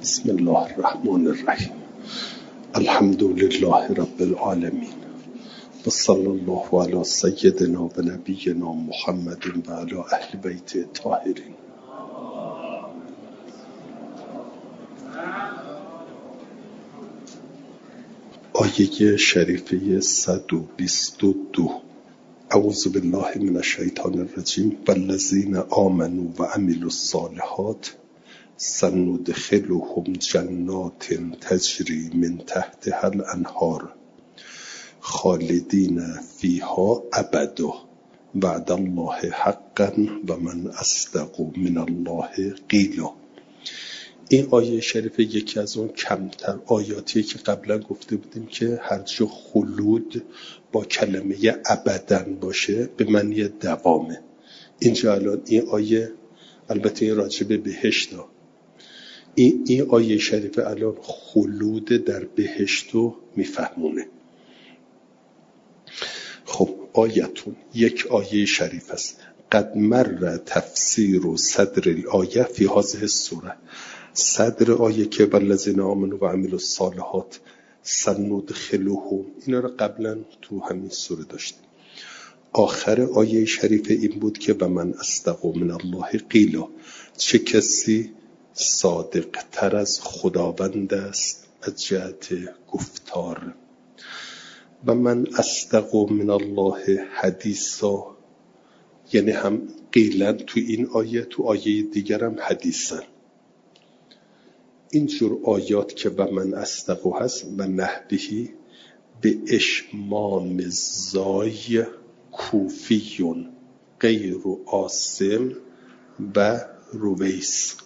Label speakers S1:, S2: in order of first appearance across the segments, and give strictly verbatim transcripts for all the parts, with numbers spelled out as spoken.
S1: بسم الله الرحمن الرحیم. الحمد لله رب العالمین و صلی الله علی سیدنا و نبینا محمد و علی اهل بیت الطاهرین. آیه شریفه صد و بیست و دو: اعوذ بالله من الشیطان الرجیم والذین آمنوا و عملوا الصالحات سندخلهم جنات تجری من تحتها الانهار خالدین فیها ابدا وعد الله حقا و من اصدق من الله قیلا. این آیه شریفه یکی از اون کمتر آیاتیه که قبلا گفته بودیم که هر جا خلود با کلمه ابداً باشه به معنی دوامه. اینجا الان این آیه البته این راجع به بهشت ها. این, این آیه شریفه الان خلود در بهشت رو میفهمونه. خب آیتون یک آیه شریف است. قد مر تفسیر و صدر الآیه فی هذه السوره. صدر آیه که والذین آمنوا و عملوا الصالحات سندخلهم، اینا رو قبلا تو همین سوره داشتیم. آخر آیه شریفه این بود که و من اصدق من الله قیلا، چه کسی صادق تر از خداوند است از جهت گفتار. و من اصدق من الله حدیثا، یعنی هم قیلا تو این آیه، تو آیه دیگر هم حدیثا. اینجور آیات که و من اصدق هست و نحبهی به اشمام زای کوفیون غیر عاصم و رویس.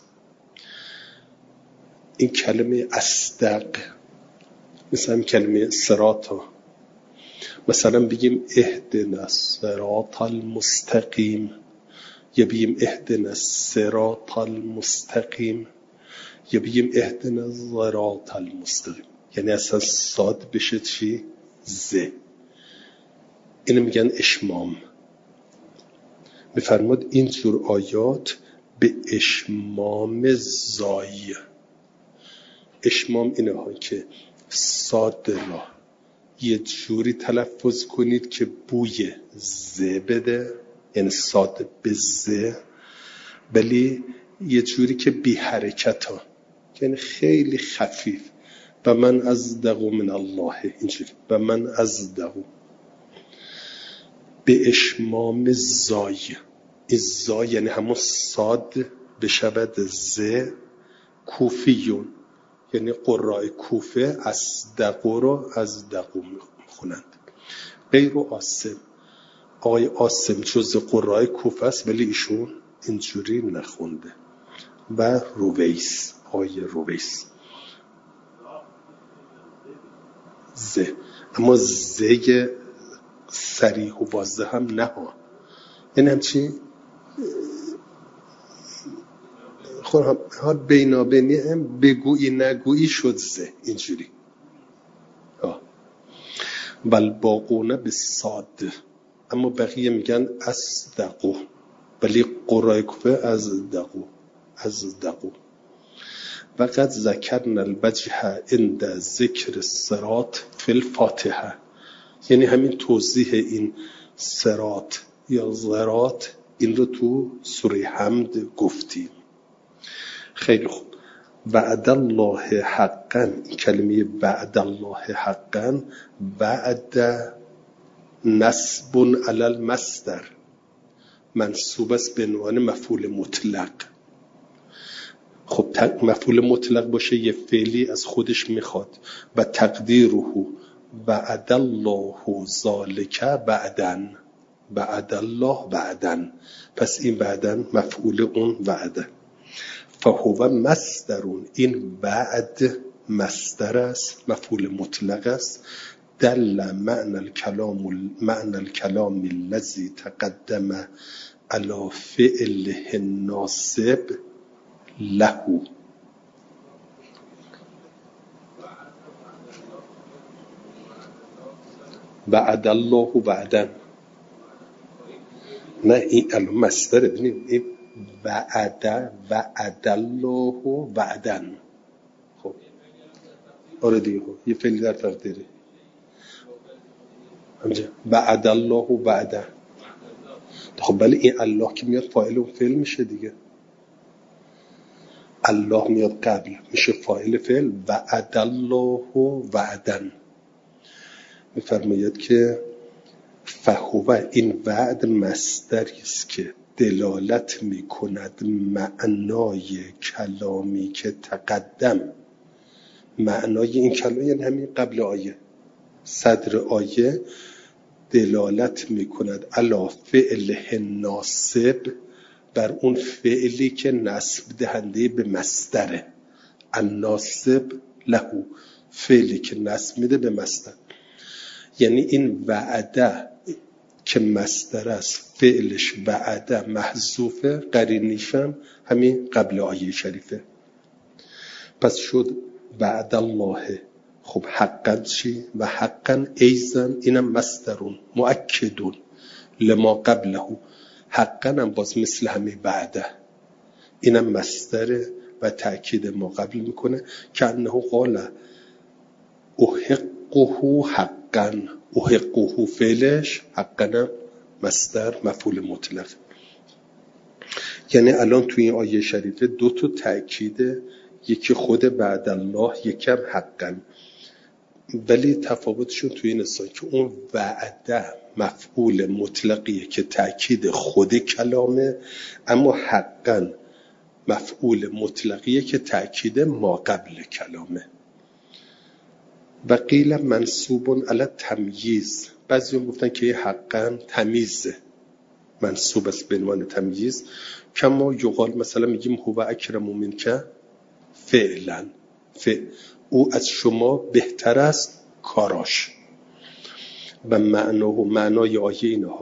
S1: این کلمه اصدق مثلا کلمه صراطا، مثلا بگیم اهدنا الصراط المستقیم یا بگیم اهدنا الصراط المستقیم یا بگیم اهدنا الصراط المستقیم، یعنی اصلا صاد بشه چی؟ ز. اینو میگن اشمام. میفرماد اینجور آیات به اشمام زای. اشمام اینه ها که صاد را یه جوری تلفظ کنید که بوی ز بده، یعنی صاد به ز، ولی یه جوری که بی حرکت ها، یعنی خیلی خفیف. و من اصدق من الله، اینجوری و من اصدق به اشمام زای. این زای یعنی همون صاد بشود ز. کوفیون یعنی قرای کوفه اصدق رو اصدق میخونند. غیر عاصم، آقای عاصم جز قرای کوفه است ولی ایشون اینجوری نخونده. و رویس، آقای رویس ز، اما زه صریح و واضح هم نه ها، یعنی همچی خود ها بینابینی هم بگویی نگویی شد زه، اینجوری. والباقون به صاد، اما بقیه میگن اصدقو، ولی قرای کوفه اصدقو اصدقو. و قد ذکرنا الوجه عند ذکر الصراط فی الفاتحه، یعنی همین توضیح این صراط یا ضراط این رو تو سوره حمد گفتیم. خیلی خوب. وعد الله حقا، این کلمه وعد الله حقا، وعد نصب علی المصدر، منصوب است به عنوان مفعول مطلق. خب مفعول مطلق باشه یه فعلی از خودش میخواد و تقدیره وعد الله ذالک بعدن، وعد الله بعدن، پس این بعدن مفعول اون وعده. فهو مصدرون، این وعد مصدر است، مفعول مطلق است. دل معنی الکلام معنی الکلام الذی تقدم علی فعله الناصب له. وعد الله بعدن، نه این الان مصدره. ببینید این وعد وعد الله وعدن، آره دیگه یه فعلی در تقدیره همجا بعد الله و بعده. خب بله این الله که میاد فاعل اون فعل میشه دیگه. الله میاد قبل میشه فاعل فعل. وعد الله و وعدن میفرماید که فهو این وعد مصدری است که دلالت میکند معنای کلامی که تقدم. معنای این کلام یعنی همین قبل آیه صدر آیه دلالت میکند علی فعل ناسب بر اون فعلی که نسب دهنده به مصدره. الناسب له فعلی که نسب میده به مصدر. یعنی این وعده که مصدر است فعلش وعده محذوفه قرینیش هم همین قبل آیه شریفه. پس شد وعد الله. خب حقا چی؟ و حقا ایزن اینم مصدرون مؤکدون لما قبله. حقا هم باز مثل همین بعده اینم مصدره و تأکید ما قبل میکنه که انه قال احقه حقا. احقه فعلش حقا مصدر مفعول مطلق. یعنی الان توی این آیه شریفه دو تا تأکیده، یکی خود بعد الله یکی هم حقا، ولی تفاوتشون توی این است که اون وعده مفعول مطلقیه که تأکید خود کلامه، اما حقا مفعول مطلقیه که تأکید ما قبل کلامه. و قیل منصوب علی تمییز. بعضی هم گفتن که حقا تمیزه منصوب است به عنوان تمییز. کما یقال مثلا میگیم هو اکرم منک فعلا، فعل او از شما بهتر است کاراش. و معنا و معنای آیه اینها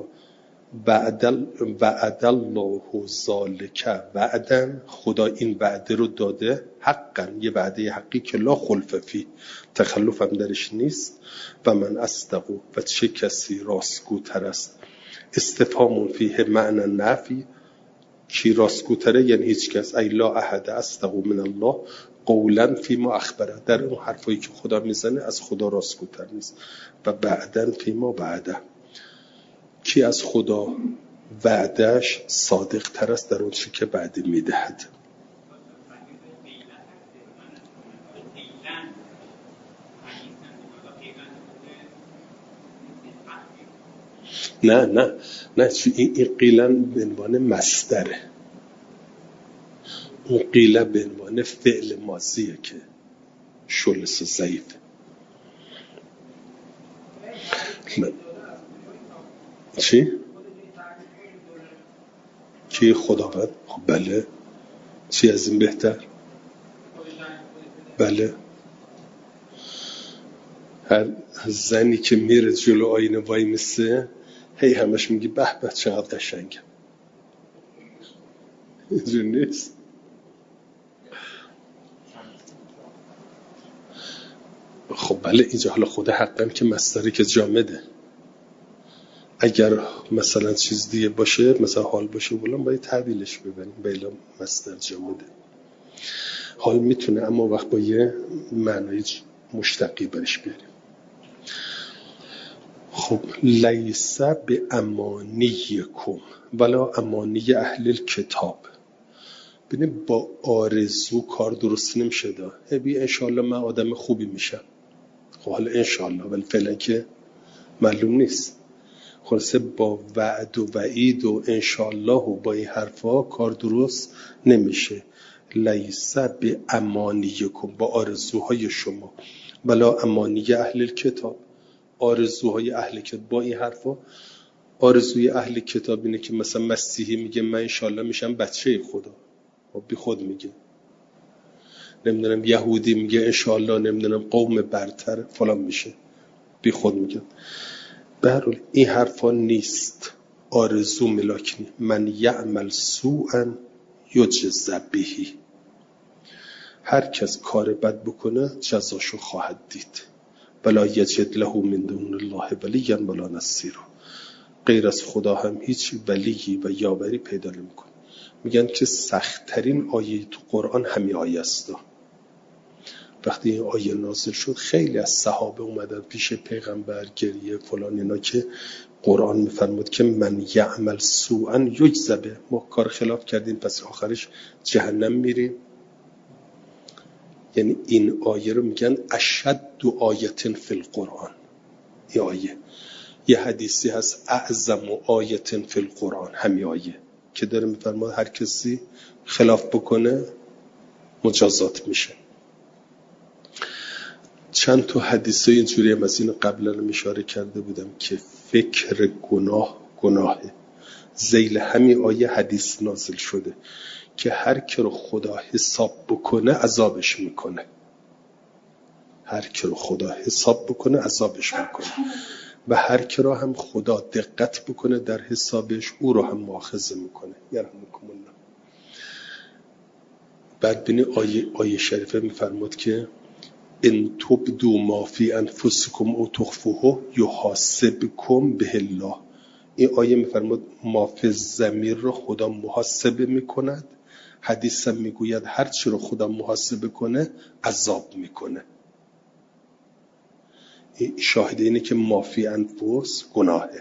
S1: وعد الله ذالک وعدن. خدا این وعده رو داده حقا، یه وعده حقی که لا خلف فی تخلف هم درش نیست. و من اصدق و چه کسی راستگوتر است. استفهام فیه معنی نفی. کی راستگوتره؟ یعنی هیچ کس. ای لا احد اصدق من الله قولا فی ما اخبره. در اون حرفایی که خدا میزنه از خدا راستگوتر نیست. و بعدن فی ما بعده. کی از خدا وعدش صادق تر است در اون چی که وعده میدهد. نه نه نه این قیلن به عنوان مصدره. اون قیله به عنوان فعل ماضیه که شلس و ضعیف. چی؟ کی خداوند؟ خب بله. چی از این بهتر؟ بله. هر زنی که میره جلو آینه وای میسه هی همش میگی به به چقدر قشنگم. اینجور نیست؟ خب بله اینجا حالا خود حقا که مصدری که جامده. اگر مثلا چیز دیگه باشه مثلا حال باشه بلان باید تعبیلش ببریم بیلا مصدر جامده. حال میتونه اما وقت با یه معنای مشتقی برش بیاریم. خب لیس به امانیکم ولا امانی اهل الکتاب. ببین با آرزو کار درست نمیشه دا. هبی انشالله من آدم خوبی میشم. خب حالا انشالله ولی فعلا که معلوم نیست. خلاصه با وعد و وعید و انشالله و با این حرفا کار درست نمیشه. لیس به امانیکم با آرزوهای شما ولا امانی اهل الکتاب. آرزوهای اهل کتاب با این حرفا. آرزوی اهل کتاب اینه که مثلا مسیحی میگه من انشالله میشم بچه خدا، خب بی خود میگه. نمیدونم یهودی میگه انشالله نمیدونم قوم برتر فلان میشه، بی خود میگه. به هر حال این حرفا نیست. آرزو ملاکنی. من یعمل سوءا یجز بهی. هر کس کار بد بکنه جزاشو خواهد دید. ولا یجد له من دون الله ولیا ولا نصیرا. غیر از خدا هم هیچ ولی و یاوری پیدا نمیکنه. میگن که سخت‌ترین آیه تو قرآن همین آیه است. وقتی این آیه نازل شد خیلی از صحابه اومدن پیش پیغمبر گریه فلان اینا که قرآن میفرمود که من یعمل سوءا یجزا به، ما کار خلاف کردیم پس آخرش جهنم میریم. یعنی این آیه رو میگن اشد آیه فی القرآن. این آیه یه حدیثی هست اعظم آیه فی القرآن، همین آیه که داره میفرماد هر کسی خلاف بکنه مجازات میشه. چند تا حدیث اینجوری هم از این قبلا اشاره کرده بودم که فکر گناه گناهه. ذیل همین آیه حدیث نازل شده که هر کی رو خدا حساب بکنه عذابش میکنه. هر کی رو خدا حساب بکنه عذابش میکنه و هر کی رو هم خدا دقت بکنه در حسابش او رو هم مؤاخذه میکنه. یرحمکم الله. بعد بینی آیه, آیه شریفه میفرمود که ان تبدوا ما فی انفسکم او تخفوه یحاسبکم به الله. این آیه میفرمود ما فی الضمیر رو خدا محاسبه میکند. حدیث هم میگوید هر چی رو خدا محاسبه کنه عذاب میکنه. شاهد اینه که ما فی انفس گناهه.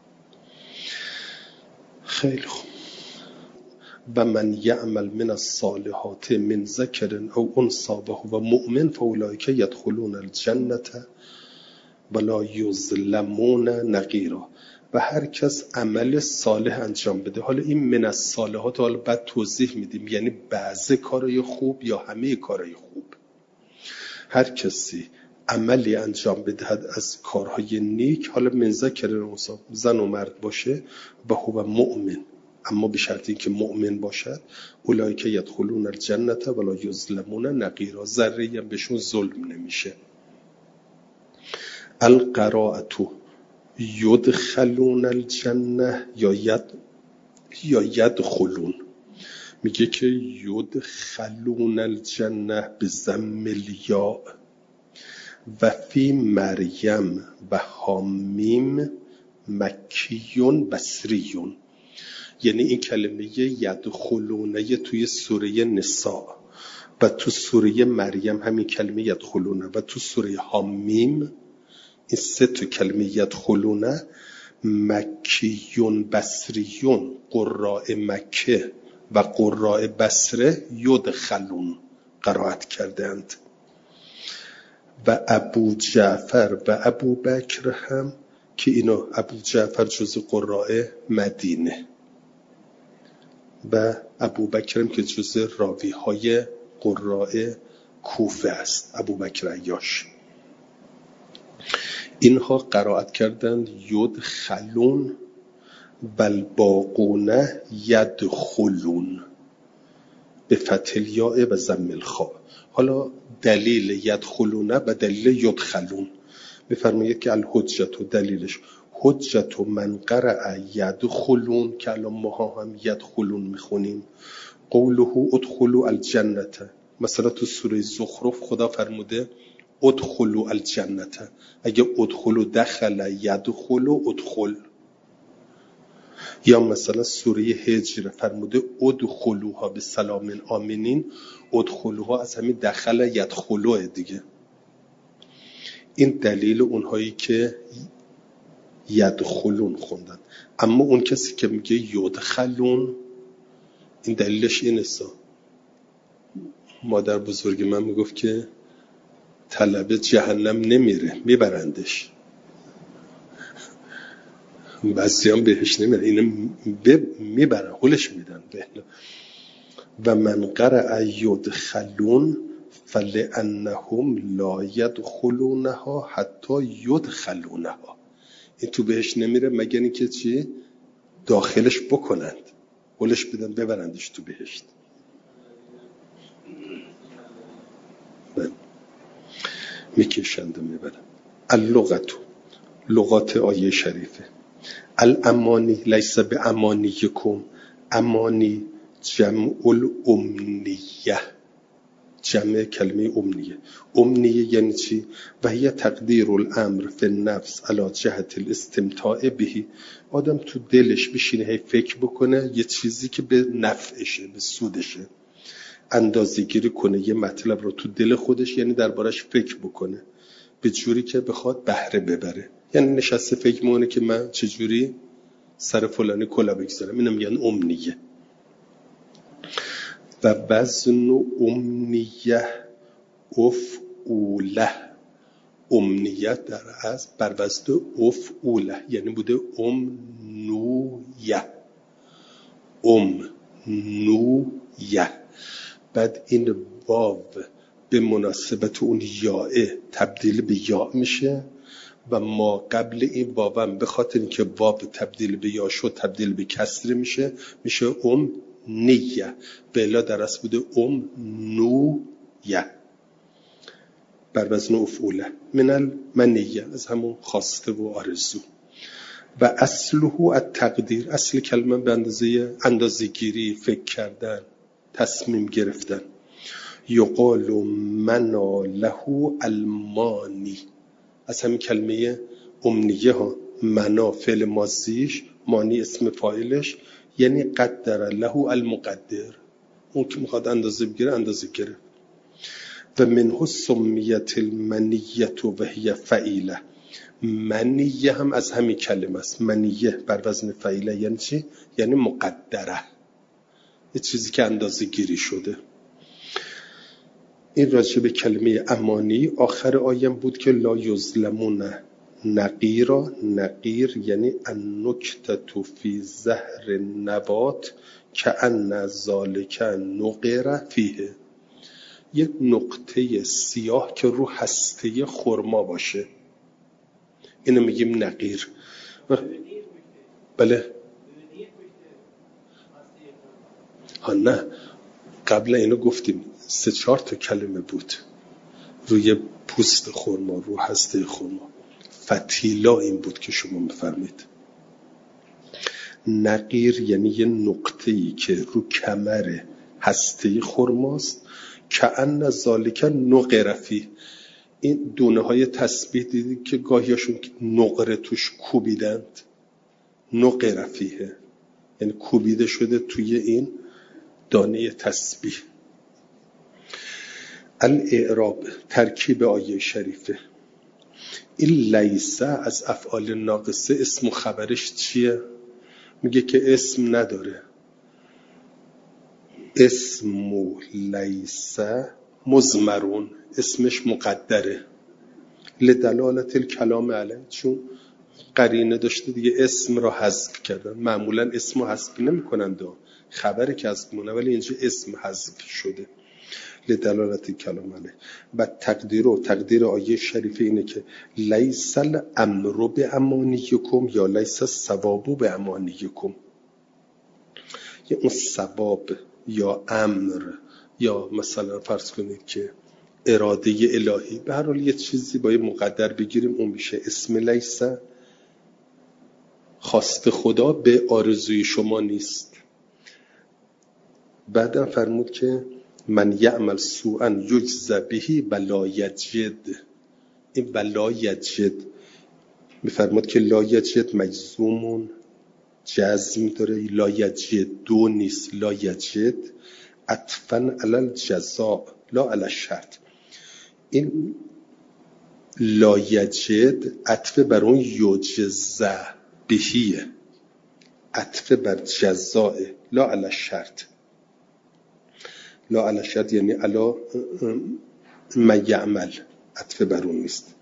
S1: خیلی خوب. و من یعمل من الصالحات من ذکر او انثی وهو مؤمن فاولئک یدخلون الجنة ولا یظلمون نقیرا. و هر کس عمل صالح انجام بده. حالا این من الصالحات حالا بعد توضیح میدیم، یعنی بعضی کارهای خوب یا همه کارهای خوب. هر کسی عملی انجام بدهد از کارهای نیک، حالا من ذکر او انثی، زن و مرد باشه، و هو مؤمن، اما به شرط اینکه مؤمن باشد، اولئک یدخلون الجنة ولا یظلمون نقیرا، ذره هم بهشون ظلم نمیشه. القراءة یدخلون الجنة یا ید یا یدخلون. میگه که یدخلون الجنة به ضم الیاء و فی مریم و حامیم مکیون بصریون. یعنی این کلمه یدخلونه توی سوره نساء و تو سوره مریم همین کلمه یدخلونه و تو سوره حامیم، این سه تا کلمه یدخلونه مکیون بصریون، قراء مکه و قراء بصره یدخلون قرائت کردند. و ابو جعفر و ابو بکر هم که اینو ابو جعفر جز قراء مدینه و ابو بکر هم که جز راوی های قراء کوفه است، ابو بکر عیاش. اینها قرائت کردند یدخلون بل باقون یدخلون به فتح الیاء و ضم الخاء. حالا دلیل یدخلون و دلیل یدخلون میفرماید که الحجت و دلیلش حجت من قرأ یدخلون که الان ما هم یدخلون میخونیم. قوله ادخلوا الجنة، مثلا تو سوره زخرف خدا فرموده ادخلوا الجنة، اگه ادخلوا دخل یدخلوا ادخل. یا مثلا سوره هجر فرموده ادخلوها به سلام آمنین، ادخلوها از همین دخل یدخلوه دیگه. این دلیل اونهایی که یدخلون خوندن. اما اون کسی که میگه یدخلون، این دلیلش این است. مادر بزرگ من میگفت که طلبه جهنم نمیره، میبرندش. بعضی هم بهش نمیره، اینو میبرن، هلش میدن. و من قرأ یدخلون فلانهم لا یدخلونها حتی یدخلونها. این تو بهش نمیره مگر اینکه چی داخلش بکنند، هلش بدن ببرندش تو بهشت. میکشند و میبرن. اللغت، لغات آیه شریفه. الامانی لیس به امانیکم، امانی جمع الامنیه، جمع کلمه امنیه. امنیه یعنی چی؟ و هی تقدیر الامر فی النفس علی جهت الاستمتاع به. آدم تو دلش بشینه هی فکر بکنه یه چیزی که به نفعشه، به سودشه. اندازه‌گیری کنه یه مطلب رو تو دل خودش، یعنی دربارش فکر بکنه به جوری که بخواد بهره ببره. یعنی نشسته فکر می‌کنه که من چجوری سر فلانی کلا بگذارم، اینو میگن امنیه. و وزن امنیه افعوله، امنیت در از بر وزن افعوله یعنی بوده امنویه امنویه. بعد این واو به مناسبت اون یاء تبدیل به یا میشه و ما قبل این واو به خاطر اینکه واو تبدیل به یا شد تبدیل به کسره میشه میشه ام نیه. بلا در اصل بوده ام نویه بر وزن افعوله من المنیه، از همون خواسته و آرزو. و اصله التقدیر، اصل کلمه به اندازه اندازه‌گیری، فکر کردن، تصمیم گرفتن. یقال منا له المانی، از همین کلمه امنیه ها، منا فعل ماضیش، مانی اسم فاعلش، یعنی قدر له المقدر، اون که میخواد اندازه بگیره اندازه گرفت. و منه سمیت المنیت و هی فعیله، منیه هم از همین کلمه است. منیه بر وزن فعیله یعنی چی؟ یعنی مقدره، یه چیزی که اندازه گیری شده. این راجع به کلمه امانی. آخر آیم بود که لا یظلمون نقیرا، نقیر یعنی النکتة فی زهر نبات کأن ذالک نقر فیه، یک نقطه سیاه که رو هسته خرما باشه، اینو میگیم نقیر. بله ها، نه قبل اینو گفتیم سه چهار تا کلمه بود روی پوست خرما، رو هسته خرما. فتیلا این بود که شما بفرمید. نقیر یعنی یه نقطه‌ای که رو کمر هسته خرماست. کأن ذالک نقر فیه، این دونه های تسبیح دیدید که گاهیاشون نقره توش کوبیدند، نقر فیه یعنی کوبیده شده توی این دانه تسبیح. الاعراب، ترکیب آیه شریفه. این لیسه از افعال ناقصه اسم و خبرش چیه؟ میگه که اسم نداره. اسم لیسه مضمرون، اسمش مقدره. لدلالت الکلام علیه، چون قرینه داشته دیگه اسم را حذف کردن. معمولا اسم رو حذف نمی کنند، خبری که حذف مونه، ولی اینجا اسم حذف شده. لدلالت الکلام علیه. و تقدیر و تقدیر آیه شریفه اینه که لیس الامر بامانیکم یا لیس الثواب بامانیکم، یا اون ثواب یا امر یا مثلا فرض کنید که اراده الهی، به هر حال یه چیزی با یه مقدر بگیریم اون میشه اسم لیسه. خواست خدا به آرزوی شما نیست. بعدم فرمود که من یعمل سوءا یجز به ولا یجد، این ولا یجد میفرمود که لا یجد مجزومون جزم داره، لا یجد دو نیست، لا یجد عطفاً علی الجزاء لا علی الشرط. این لا یجد عطف بر اون یجزه بهیه، عطف بر جزاء لا علی الشرط. لا علی الشرط یعنی علا من یعمل، عطف بر اون نیست.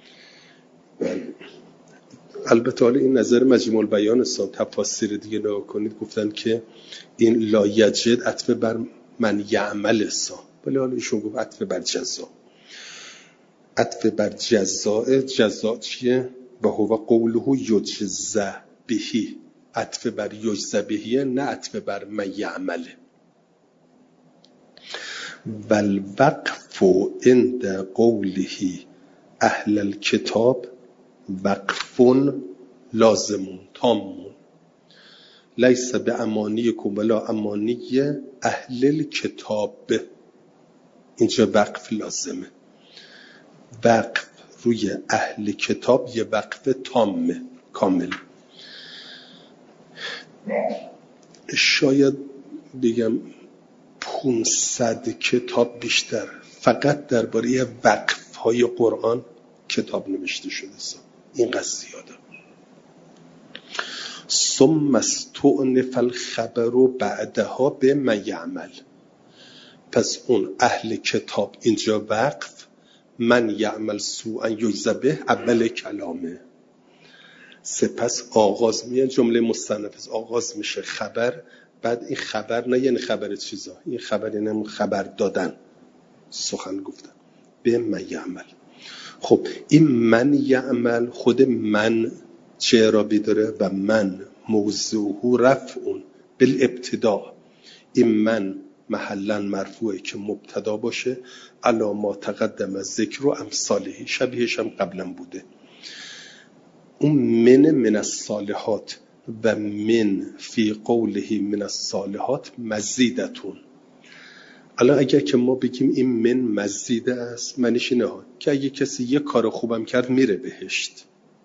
S1: البته حالا این نظر مجموع البیان است، تفاسیر دیگه نگاه کنید گفتن که این لا یجد عطف بر من یعمل است، ولی حالا ایشون گفت عطف بر جزا. عطف بر جزاء، جزاء چیه؟ و هو قوله یجزا بهی، عطف بر یجزا بهی نه عطف بر من یعمل. والوقف عند قوله اهل الكتاب وقف لازمون تامون لیس به امانیکم ولا امانی اهل الکتاب، اینجا وقف لازمه. وقف روی اهل کتاب یه وقف تامه، کامل. شاید بگم پانصد کتاب بیشتر فقط درباره وقف های قرآن کتاب نوشته شده. اینقدر زیاده. ثم استؤنف الخبر بعدها به من یعمل. پس اون اهل کتاب اینجا وقف، من یعمل سوءا یجزی به اول کلامه. سپس آغاز میشه جمله مستأنف، آغاز میشه خبر، بعد این خبر نه یعنی خبر چیزا، این خبر یعنی خبر دادن، سخن گفتن. به من یعمل. خب این من یعمل خود من چه اعرابی داره؟ و من موضوعه رفعون بالابتدا. این من محلا مرفوعه که مبتدا باشه، علا ما تقدم از ذکر و امثاله، شبیهش هم قبلا بوده. اون من من الصالحات و من فی قوله من الصالحات مزیدتون. الان اگر که ما بگیم این من مزیده است، معنیش اینه که اگه کسی یه کار خوبم کرد میره بهشت.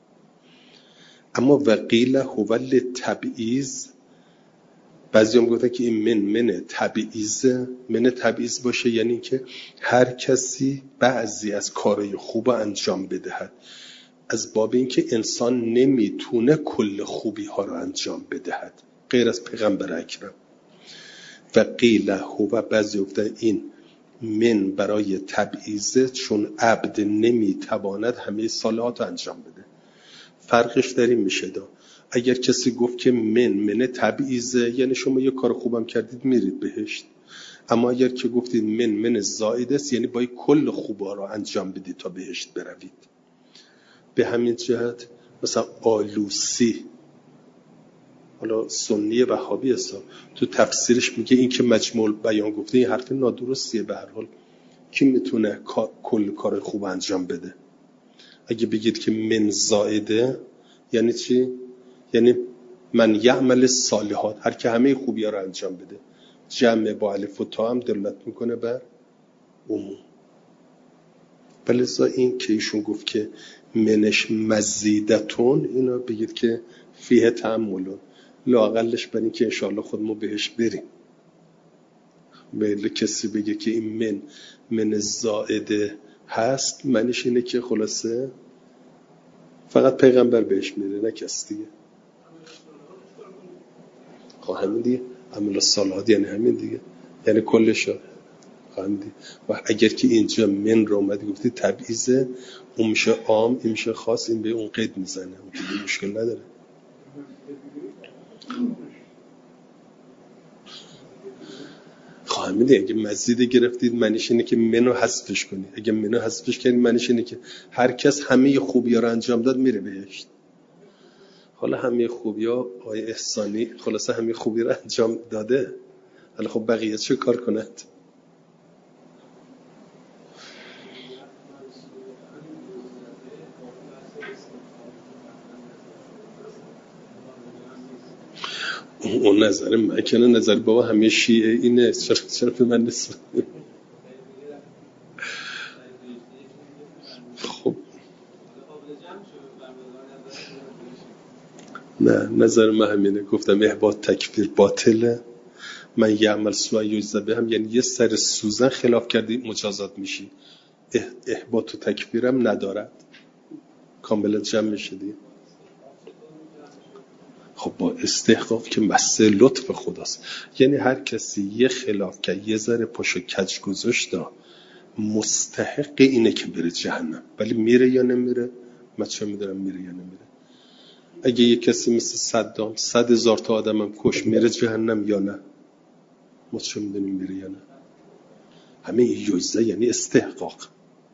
S1: اما وقیل هو للتبعیض، بعضی هم گفتن که این من من تبعیض، من تبعیض باشه یعنی که هر کسی بعضی از کارهای خوب انجام بدهد، از باب این که انسان نمیتونه کل خوبی ها رو انجام بدهد غیر از پیغمبر اکرم. و قیل هو، بعضی گفتن این من برای تبعیض، چون عبد نمیتواند همه صالحات رو انجام بده. فرقش در این میشه دا اگر کسی گفت که من من تبعیضه یعنی شما یه کار خوبم کردید میرید بهشت، اما اگر که گفتید من من زائده است یعنی باید کل خوبا رو انجام بدید تا بهشت بروید. به همین جهت مثلا آلوسی، حالا سنی وهابی است، تو تفسیرش میگه این که مجموع بیان گفته این حرف نادرستیه. به هر حال کی میتونه کل کار خوب انجام بده؟ اگه بگید که من زائده یعنی چی؟ یعنی من یعمل صالحات، هر که همه خوبی ها رو انجام بده. جمع با الف و تا هم دلالت میکنه بر عموم. بلذا این که ایشون گفت که منش مزیدتون، اینا بگید که فیه تأملون، لااقلش برای این که انشاءالله خود ما بهش بریم. بله کسی بگه که این من من زائده هست، معنیش اینه که خلاصه فقط پیغمبر بهش میره نه کس دیگه. خب همین دیگه، عمل الصالحات یعنی همین دیگه، یعنی کلشو همین دیگه. و اگر که اینجا من رو اومدی گفتی تبعیضه، اون میشه عام، این میشه خاص، این به اون قید میزنه، اون دیگه مشکل نداره. خب همین دیگه، اگه مزید گرفتید معنیش اینه که منو حذفش کنید. اگه منو حذفش کنید معنیش اینه که هر کس همه خوبی‌ها رو انجام داد میره بهشت. حالا همه خوبی‌ها آقای احسانی خلاصه همه خوبی رو انجام داده، حالا خب بقیه چه کار کند؟ اون نظر من کنه، نظر بابا همه شیعه اینه، چرا چرا به من نسبت؟ خب نه، نظر من همینه. گفتم احباط تکفیر باطله، من یعمل سوء یجزی به هم یعنی یه سر سوزن خلاف کردی مجازات میشی. احباط و تکفیرم ندارد، کاملا جمع میشه دیگه. خب با استحقاق که مسئله لطف خداست، یعنی هر کسی یه خلاف که یه ذره پاشو کج گذاشت مستحق اینه که بره جهنم، ولی میره یا نمیره من چه میدونم میره یا نمیره. اگه یه کسی مثل صدام صد هزار تا آدم هم کش میره جهنم یا نه ما چه میدونیم میره یا نه. همه یجزا یعنی استحقاق.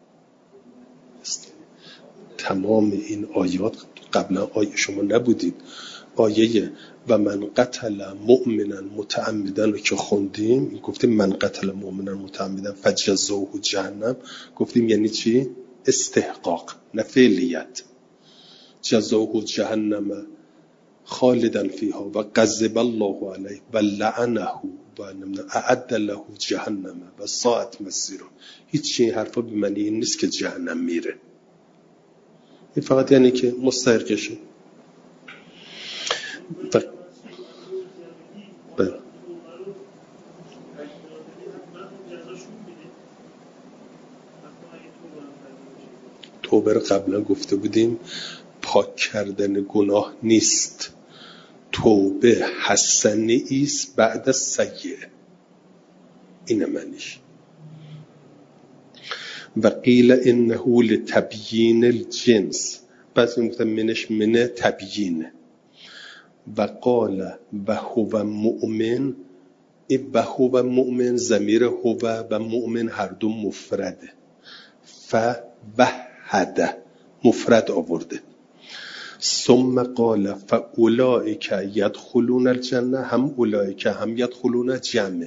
S1: تمام این آیات قبلا آیه شما نبودید، آیه و من قتل مؤمنا متعمدا رو که خوندیم گفتیم من قتل مؤمنا متعمدا فجزاؤه جهنم، گفتیم یعنی چی؟ استحقاق نه فعلیت. جزاؤه جهنم خالدا فیها و غضب الله علیه و لعنه و اعد له جهنم و ساءت مصیره. هیچ این حرفا به معنی این نیست که جهنم میره، این فقط یعنی که مستحقشه. ب... توبه رو قبلا گفته بودیم پاک کردن گناه نیست، توبه حسنه ایست بعد از سیئه، اینه معنیش. و قیل انه لتبیین الجنس، بعضی میگفتن منش من تبیینه. و قال و هو مؤمن، این و هو مؤمن ضمیر هو و مؤمن هر دو مفرده، فوحده مفرد آورده. ثم قال فاولئک یدخلون الجنه، هم اولئک هم یدخلون جمع،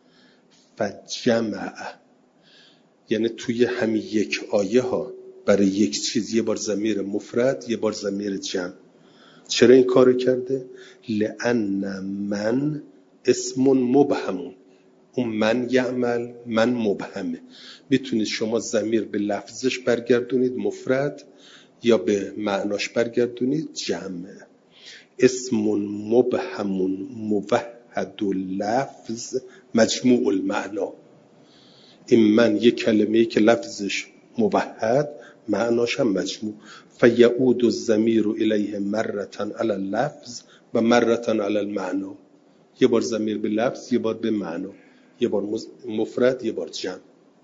S1: فجمع، یعنی توی همین یک آیه ها برای یک چیز یه بار ضمیر مفرد یه بار ضمیر جمع. چرا این کارو کرده؟ لأن من اسم مبهم، اون من یعمل من مبهمه، میتونید شما ضمیر به لفظش برگردونید مفرد یا به معناش برگردونید جمع. اسم مبهم موحد اللفظ مجموع المعنا، این من یک کلمه‌ای که لفظش موحد معناش هم مجموع. فیعود الضمیر الیه مرتن علی اللفظ و مرتن علی المعنا، یه بار ضمیر به لفظ یه بار به معنا، یه بار مفرد یه بار جمع.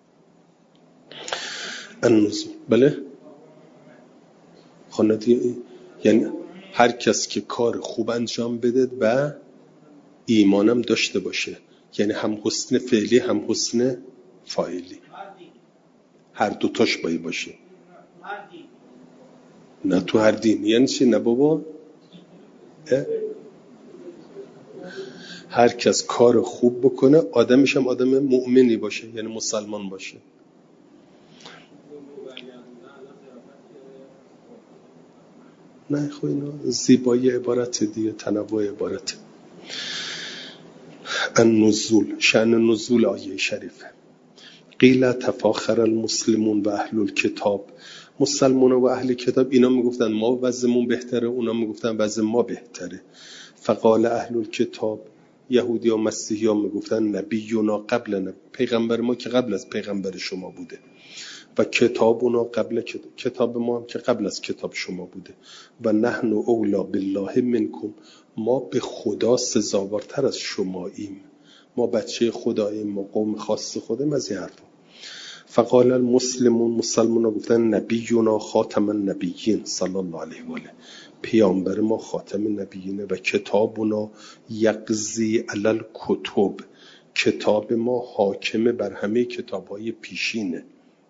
S1: النزول، بله خاندی، یعنی هر کس که کار خوب انجام بده و ایمانم داشته باشه، یعنی هم حسن فعلی هم حسن فاعلی، هر دوتاش باید باشه. نه تو هر دین یعنی چی؟ نه بابا، هر کس کار خوب بکنه آدمش هم آدم مؤمنی باشه، یعنی مسلمان باشه. نه خب اینا زیبایی عبارت دیگه، تنوع عبارت. النزول، شأن نزول آیه شریفه. قیل تفاخر المسلمون و اهل الکتاب، مسلمان و اهل کتاب اینا میگفتن ما وضعمون بهتره، اونا میگفتن وضع ما بهتره. فقال اهل الکتاب، یهودی و مسیحی ها میگفتن نبیونا قبل نبی، پیغمبر ما که قبل از پیغمبر شما بوده، و کتابونا قبل کتاب ما هم که قبل از کتاب شما بوده. و نحن اولا بالله منکم، ما به خدا سزاوارتر از شماییم، ما بچه خداییم، ما قوم خاص خودیم، از این حرفا. فقال المسلمون، مسلمون ها گفتن نبیونا خاتم النبیین صلی الله علیه و آله، پیامبر ما خاتم نبیینه. و کتابونا یقضی علی الکتب، کتاب ما حاکم بر همه کتاب‌های پیشینه.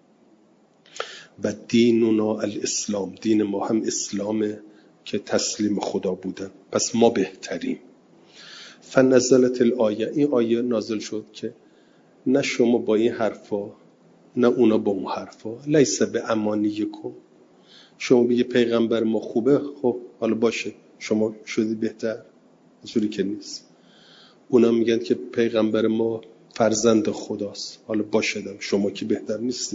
S1: و دینونا الاسلام، دین ما هم اسلامه که تسلیم خدا بودن، پس ما بهتریم. فنزلت الآیه، این آیه نازل شد که نه شما با این حرفا نه اونا با اون حرفا، لیس به امانیکم، شما بگی پیغمبر ما خوبه، خب حالا باشه شما شدی بهتر، اینجوری که نیست. اونا میگن که پیغمبر ما فرزند خداست، حالا باشه دم شما که بهتر نیستید.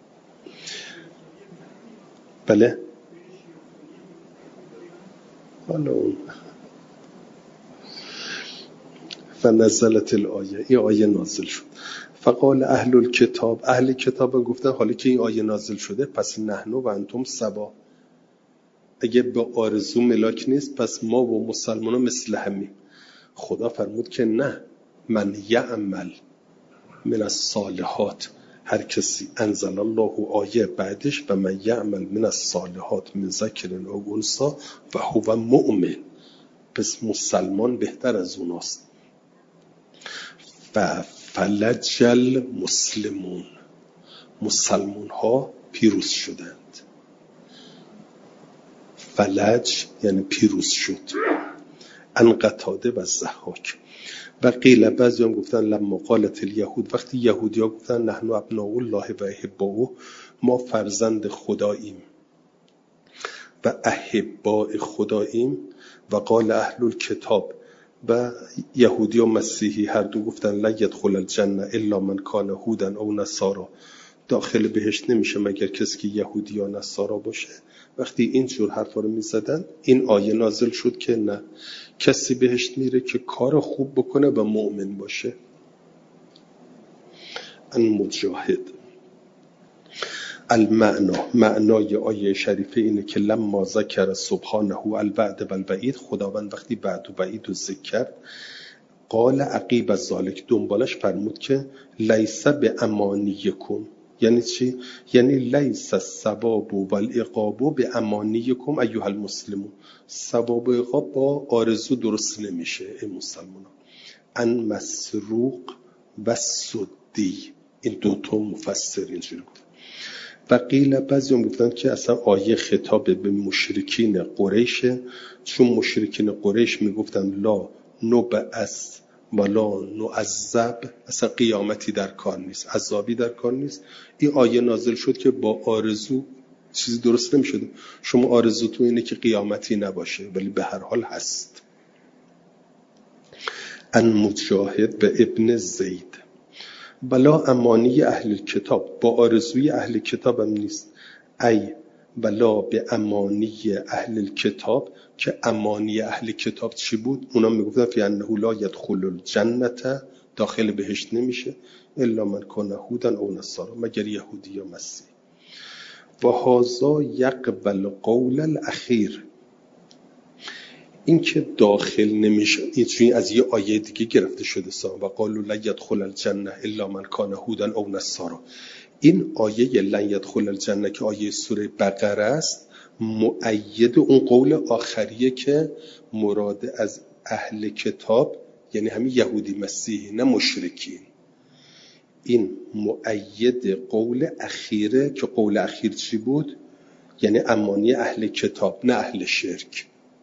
S1: بله حالا اون فنزلت الآیه، این آیه نازل شد. فقال اهل الکتاب، اهل کتاب گفتن حالا که این آیه نازل شده پس نحن و انتم سوا، اگه به آرزو ملاک نیست پس ما و مسلمان ها مثل همیم. خدا فرمود که نه، من یعمل من الصالحات، هر کسی انزل الله آیه بعدش و من یعمل من الصالحات من ذکر او انثی و هو مؤمن، پس مسلمان بهتر از اوناست. و فلج المسلمون، مسلمون ها پیروز شدند. فلج یعنی پیروز شد. ان قتاده و ضحاک. و قیل، بعضی هم گفتن لما قالت الیهود، وقتی یهودی ها گفتن نحن ابناء الله و احباؤه، ما فرزند خداییم و احباء خداییم. و قال اهل الکتاب، و یهودی و مسیحی هر دو گفتن لا یدخل الجنه الا من کان هودا او نصارا، داخل بهشت نمیشه مگر کسی که یهودی یا نصارا باشه. وقتی این جور حرفا رو میزدن این آیه نازل شد که نه، کسی بهشت میره که کار خوب بکنه و مؤمن باشه. ان مجاهد المعنا، معنای آیه شریفه اینه که لما ذکر سبحانه الوعد والوعید، خداوند وقتی وعد و وعید رو ذکر کرد، قال عقیب از ذالک، دنبالش فرمود که لیس به امانیکم. یعنی چی؟ یعنی لیس الثواب والعقاب به امانیکم ایها المسلمون، ثواب و عقاب با آرزو درست نمیشه ای مسلمانان. ان مسروق و سدی، این دوتا مفسر اینجوری گفت. و قیل بعضی هم گفتن که اصلا آیه خطاب به مشرکین قریشه، چون مشرکین قریش میگفتن لا نبعث ولا نعذب، اصلا قیامتی در کار نیست، عذابی در کار نیست. این آیه نازل شد که با آرزو چیزی درست نمیشد. شما آرزوتون اینه که قیامتی نباشه، ولی به هر حال هست. ان مجاهد به ابن زید، بلا امانی اهل کتاب، با آرزوی اهل کتاب هم نیست. ای بلا به امانی اهل کتاب، که امانی اهل کتاب چی بود؟ اونا میگفتن فی انه لا یدخل الجنت، داخل بهشت نمیشه، الا من کان هودا او نصارا، مگر یهودی یا مسیح. و هذا یقبل قول الاخیر، این که داخل نمیشه این از یه آیه دیگه گرفته شده سا و قالوا لن يدخل الجنه الا من کان هودا او نصارا. این آیه لن يدخل الجنه که آیه سوره بقره است، مؤید اون قول آخریه که مراد از اهل کتاب یعنی همین یهودی مسیحی، نه مشرکین. این مؤید قول اخیره که قول اخیر چی بود؟ یعنی امانی اهل کتاب، نه اهل شرک.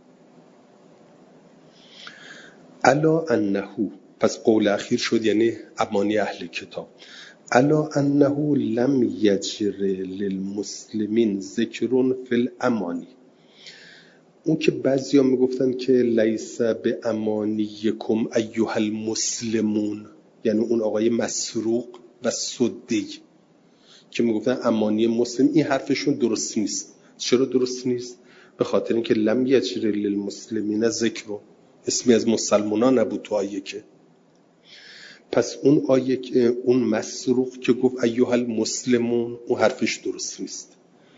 S1: الا انه، پس قول اخیر شد یعنی امانی اهل کتاب. الا انه لم یجر للمسلمین ذکر فی الامانی، اون که بعضی ها میگفتن که لیس به امانیکم ایها المسلمون، یعنی اون آقای مسروق و سدی که میگفتن امانی مسلم، این حرفشون درست نیست. چرا درست نیست؟ به خاطر اینکه لم یجر للمسلمین ذکر، اسمی از مسلمانان نبود تو آیه که. پس اون آیه که اون مسروق که گفت ایها المسلمون، اون حرفش درست نیست.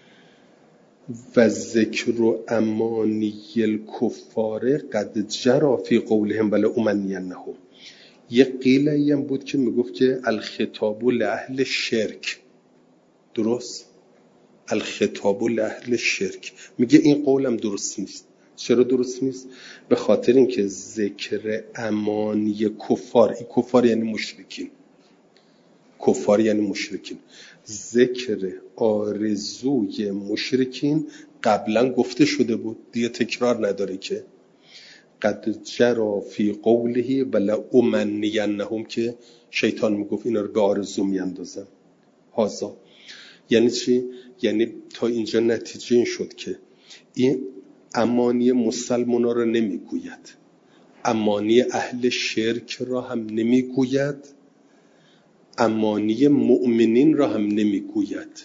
S1: و ذکر و امانی الکفار قد جرا فی قولهم ولا امنینهم، یه قیلی هم بود که میگفت که الخطاب لأهل شرک، درست؟ الخطاب لأهل شرک، میگه این قولم درست نیست. چرا درست نیست؟ به خاطر اینکه ذکر امانی کفار، این کفار یعنی مشرکین، کفار یعنی مشرکین، ذکر آرزوی مشرکین قبلا گفته شده بود، دیگه تکرار نداره که قد جرا فی قوله بلا امنینهم، که شیطان میگفت اینا رو به آرزو میاندازن. هازا یعنی چی؟ یعنی تا اینجا نتیجه این شد که این امانی مسلمانان را نمیگوید، امانی اهل شرک را هم نمیگوید، امانی مؤمنین را هم نمیگوید.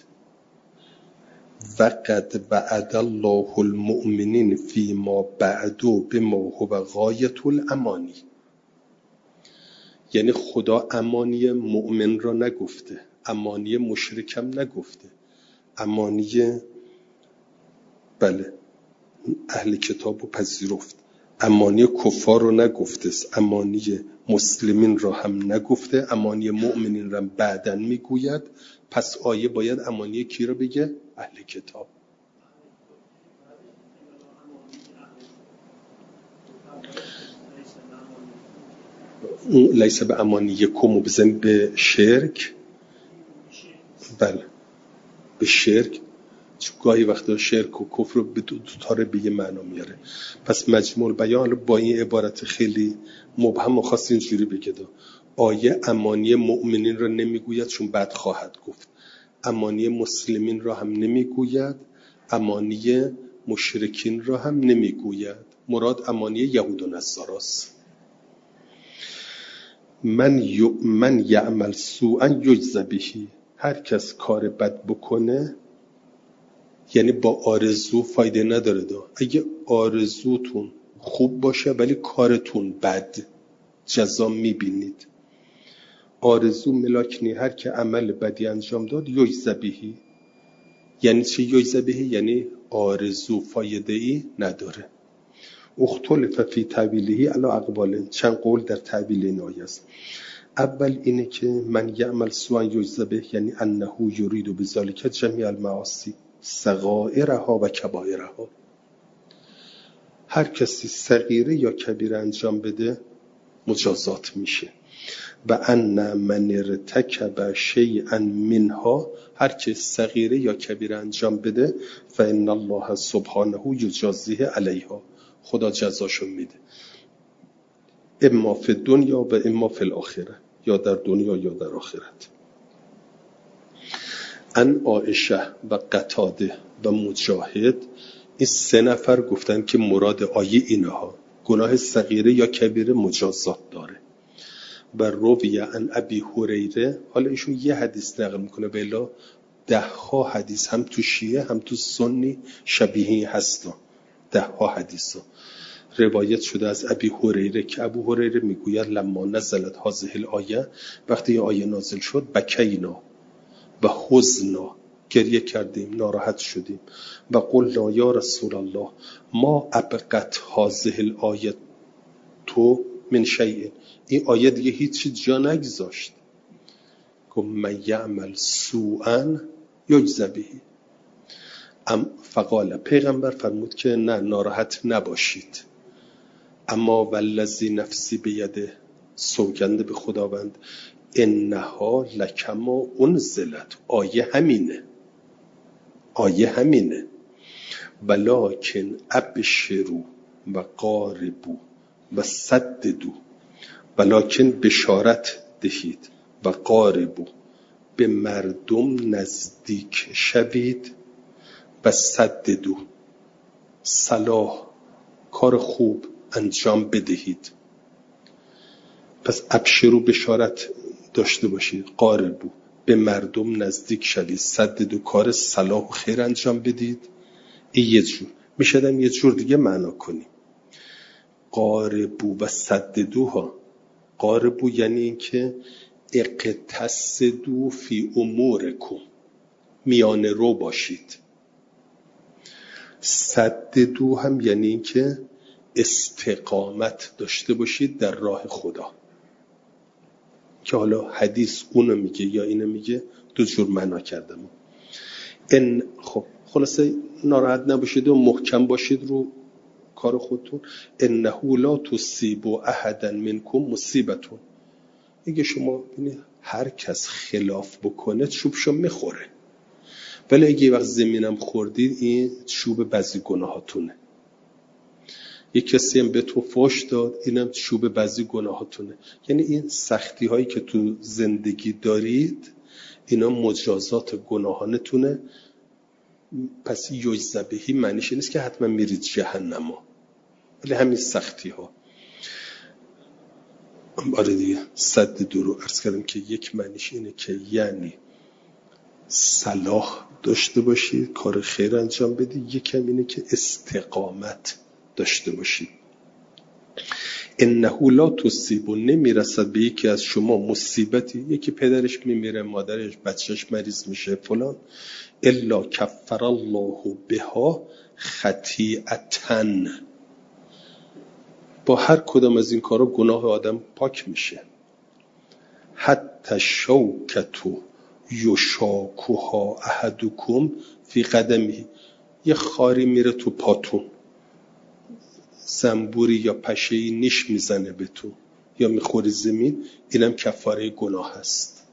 S1: و قد وعد الله المؤمنین فیما بعدو بما هو غایة الامانی، یعنی خدا امانی مؤمن را نگفته، امانی مشرکم نگفته، امانی بله اهل کتاب رو پذیرفت، امانی کفار رو نگفته، امانی مسلمین را هم نگفته، امانی مؤمنین را بعداً میگوید. پس آیه باید امانی کی رو بگه؟ اهل کتاب. لیس به امانی یکم و بزن به شرک، بله به شرک، چون گاهی وقتا شرک و کفر رو به دو تاره به یه معنا میاره. پس مجموع البیان با این عبارت خیلی مبهم و خاص اینجوری بگه دا آیه امانی مؤمنین را نمیگوید چون بعد خواهد گفت، امانی مسلمین را هم نمیگوید، امانی مشرکین را هم نمیگوید، مراد امانی یهود و نصاراست. من ی... من یعمل سوءا یجز به، هر کس کار بد بکنه، یعنی با آرزو فایده نداره دا. اگه آرزوتون خوب باشه ولی کارتون بد، جزا میبینید. آرزو ملاک نی، هر که عمل بدی انجام داد یجز بهی، یعنی چه یجزا به؟ یعنی آرزو فایده ای نداره. اختلف فی تعبیله علی اقوال، چند قول در تعبیل این آیه است. اول اینه که من یعمل سوءا یجزا به، یعنی انه یرید بذلک جمیع المعاصی صغائرها و کبائرها. هر کسی صغیره یا کبیره انجام بده مجازات میشه. و ان من ارتکب شیئا منها، هر که صغیره یا کبیره انجام بده فان الله سبحانه یجازیه علیها، خدا جزاشو میده، اما فی دنیا و اما فی الاخره، یا در دنیا یا در آخرت. ان عایشه و قتاده و مجاهد، این سه نفر گفتن که مراد آیه اینها گناه صغیره یا کبیره مجازات داره. و رویه ان ابی هریره، حالا ایشون یه حدیث نقل میکنه، بلا ده ها حدیث هم تو شیعه هم تو سنی شبیهی هستا، ده ها حدیث ها روایت شده از ابی هریره که ابو هریره میگوید لما نزلت هذه الآیه، وقتی این آیه نازل شد بکینا و حزنا، گریه کردیم، ناراحت شدیم. و قلنا یا رسول الله ما ابقت هذه الآیه تو من شیء، این آیه دیگه هیچی جا نگذاشت. گفت من یعمل سوءا یجزا به. ام فقال، پیغمبر فرمود که نه، ناراحت نباشید، اما والذی نفسی بیده، سوگند به خداوند، انها لکما انزلت، آیه همینه، آیه همینه، ولکن ابشروا و قاربوا و سددوا، ولکن بشارت دهید و قاربوا، به مردم نزدیک شوید، و سددوا، صلاح کار خوب انجام بدهید. پس ابشروا بشارت داشته باشید، قاربوا به مردم نزدیک شوید، سددوا کار صلاح و خیر انجام بدید. این یه جور میشدم یه جور دیگه معنا کنیم. قاربوا و سددوها، قاربوا یعنی این که اقتصدوا فی امورکم، میانه رو باشید. سددو هم یعنی این که استقامت داشته باشید در راه خدا، که حالا حدیث اونو میگه یا اینو میگه، دو جور معنا کردم. ان خب خلاصه ناراحت نباشید و محکم باشید رو کار خودتون. انه لا تصیب احدا منکم مصیبتون، اگه شما ببینید هر کس خلاف بکنه چوبشو میخوره، ولی اگه وقت زمینم خوردید این چوب بعضی گناهاتونه. یک کسی هم به تو فحش داد، اینم چوب بعضی گناهاتونه. یعنی این سختی هایی که تو زندگی دارید اینا مجازات گناهانتونه. پس یجزا بهی معنیش نیست که حتما میرید جهنم، ولی همین سختی ها. آره دیگه، صد درو عرض کردم که یک معنیش اینه که یعنی صلاح داشته باشید، کار خیر انجام بدید. یکم اینه که استقامت داشته باشید. انه لا تصیب، نمیرسد به یکی از شما مصیبتی، یکی پدرش میمیره، مادرش، بچهش مریض میشه فلان، الا کفر الله بها خطیئتن، با هر کدام از این کارا گناه آدم پاک میشه. حتی شوکتو یشاکوها احدکم فی قدمی، یه خاری میره تو پاتون، زنبوری یا پشه‌ای نیش میزنه به تو یا میخوری زمین، اینم کفاره گناه هست.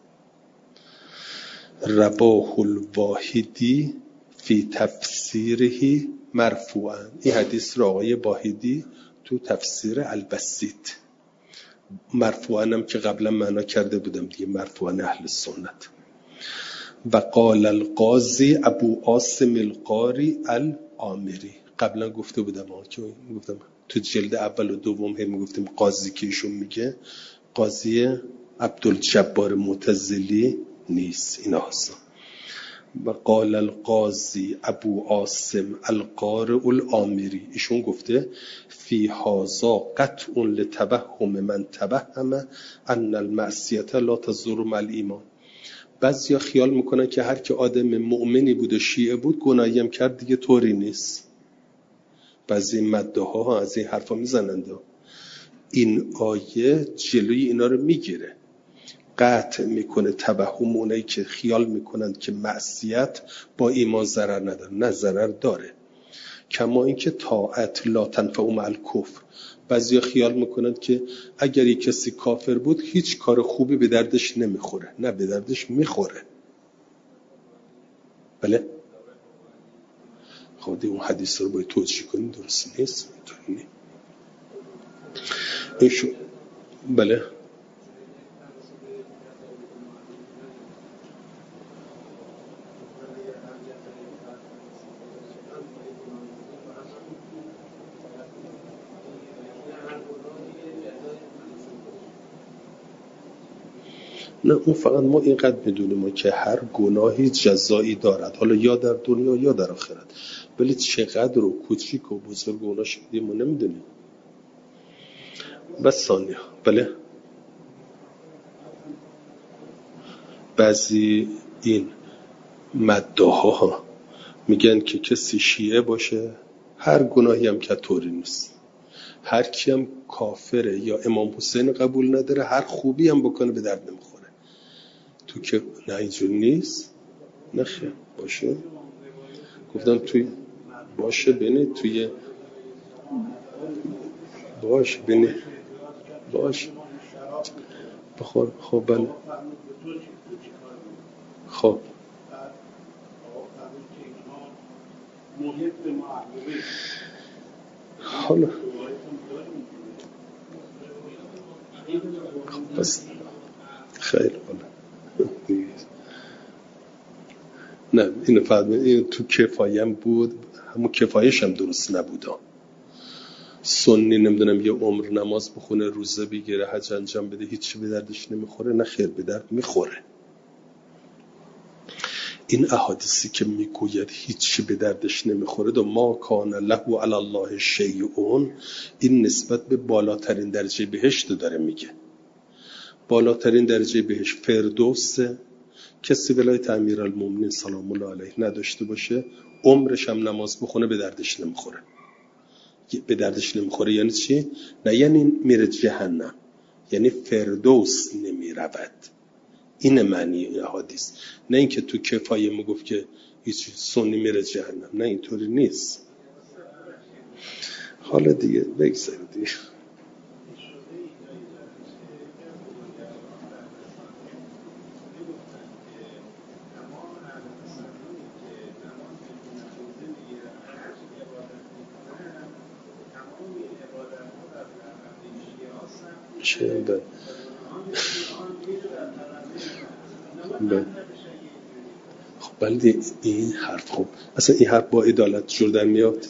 S1: رواه الواحدی فی تفسیره مرفوعا، این حدیث را آقای واحدی تو تفسیر البسیط، مرفوعا هم که قبلا معنا کرده بودم دیگه، مرفوعا اهل سنت. و قال القاضی ابو عاصم القاری العامری، قبلا گفته بودم که گفتم تو جلد اول و دوم هم میگفتیم قاضی که ایشون میگه قاضی عبدالجبار معتزلی نیست، اینا هستن. و قال القاضی ابو عاصم القارئ العامری، ایشون گفته فی هذا قطع لتبهم من تبهم ان المعصیه لا تضر مع الایمان، بعضیا خیال میکنن که هر که آدم مؤمنی بود و شیعه بود گناهی هم کرد دیگه طوری نیست. بعضی مده ها از این حرفا میزنند. این آیه جلوی اینا رو میگیره، قطع میکنه توهم اونایی که خیال میکنند که معصیت با ایمان ضرر نداره. نه، ضرر داره. کما اینکه طاعت لا تنفع مع الکفر. بعضیا خیال میکنند که اگر یک کسی کافر بود هیچ کار خوبی به دردش نمیخوره. نه، به دردش میخوره. بله، خودی اون حدیث رو باید توجیه کنیم، درست نیست. اینطوری این شو. بله، نه اون فقط ما اینقدر میدونیم که هر گناهی جزایی دارد، حالا یا در دنیا یا در آخرت، ولی چقدر و کوچیک و بزرگ اونا شدیم ما نمیدونیم. بس ثانیه. بله، بعضی این مدعاها میگن که کسی شیعه باشه هر گناهی هم که طوری نیست، هر کی هم کافره یا امام حسین قبول نداره هر خوبی هم بکنه به درد نمیخوره. تو که نه اینجور نیست. نه خیر باشه، گفتم توی باشه بینی توی باش بینی باش بخور. خب بله، خب حالا خب بس خیر. حالا نه اینو فهمید، این تو کفایم بود، همون کفایش هم درست نبود. سنی نمیدونم یه عمر نماز بخونه، روزه بگیره، حج انجام بده، هیچی به دردش نمیخوره. نه خیر، به درد میخوره. این احادیثی که میگوید هیچی به دردش نمیخوره و ما کان له علی الله شیء، این نسبت به بالاترین درجه بهشت داره میگه. بالاترین درجه بهشت فردوس. کسی ولایت امیرالمومنین سلام الله علیه نداشته باشه عمرش هم نماز بخونه به دردش نمیخوره. به دردش نمیخوره یعنی چی؟ نه یعنی میره جهنم، یعنی فردوس نمیرود. این معنی این حدیث. نه اینکه تو کفایه میگفت که هیچ سنی میره جهنم، نه اینطوری نیست. حالا دیگه بگذاریم دیگه. بله بله. خب بله این حرف، خب اصلا این حرف با عدالت جور در میاد؟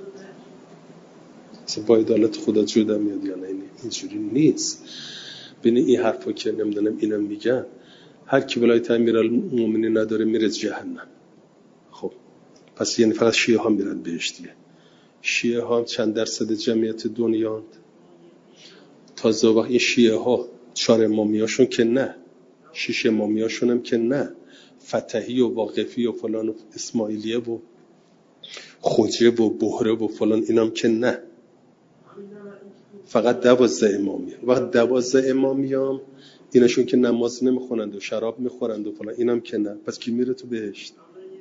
S1: اصلا با عدالت خدا جور در میاد یا نه؟ اینجوری نیست. ببین این حرفا که نمیدونم اینم میگن هر کی ولایت امیرالمومنین نداره میره جهنم. خب پس یعنی فقط شیعه ها میرن بهشت دیگه. شیعه ها چند درصد جمعیت دنیاند؟ تازه وقت این شیعه ها چهار امامیاشون که نه، شش امامیاشون هم که نه، فتحی و واقفی و فلان و اسماعیلیه و خوجه و بحره و فلان اینام که نه، فقط دوازده امامیه. وقت دوازده امامیام ایناشون که نماز نمیخونند و شراب میخورند و فلان اینام که نه. پس کی میره تو بهشت؟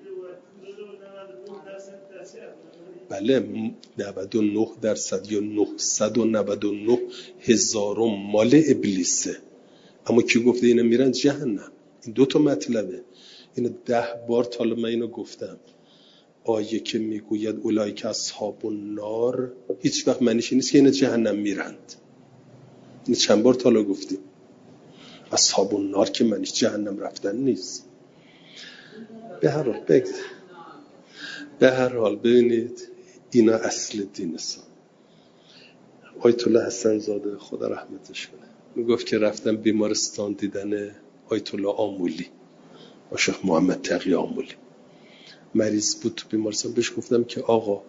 S1: بله نود و نه درصد یا نهصد و نود و نه هزارم مال ابلیسه. اما کی گفته اینا میرن جهنم؟ این دو تا مطلبه. اینو ده بار تا من اینو گفتم. آیه که میگوید اولئک اصحاب النار هیچ وقت معنیش نیست که اینا جهنم میرند. این چند بار تا گفتیم. اصحاب النار که معنیش جهنم رفتن نیست. به هر حال بگذارید. به هر حال ببینید اینا اصل دین است. آیت الله حسن زاده خدا رحمتش کنه میگفت که رفتم بیمارستان دیدن آیت الله آمولی، شیخ محمد تقی آمولی. مریض بود تو بیمارستان. بهش گفتم که آقا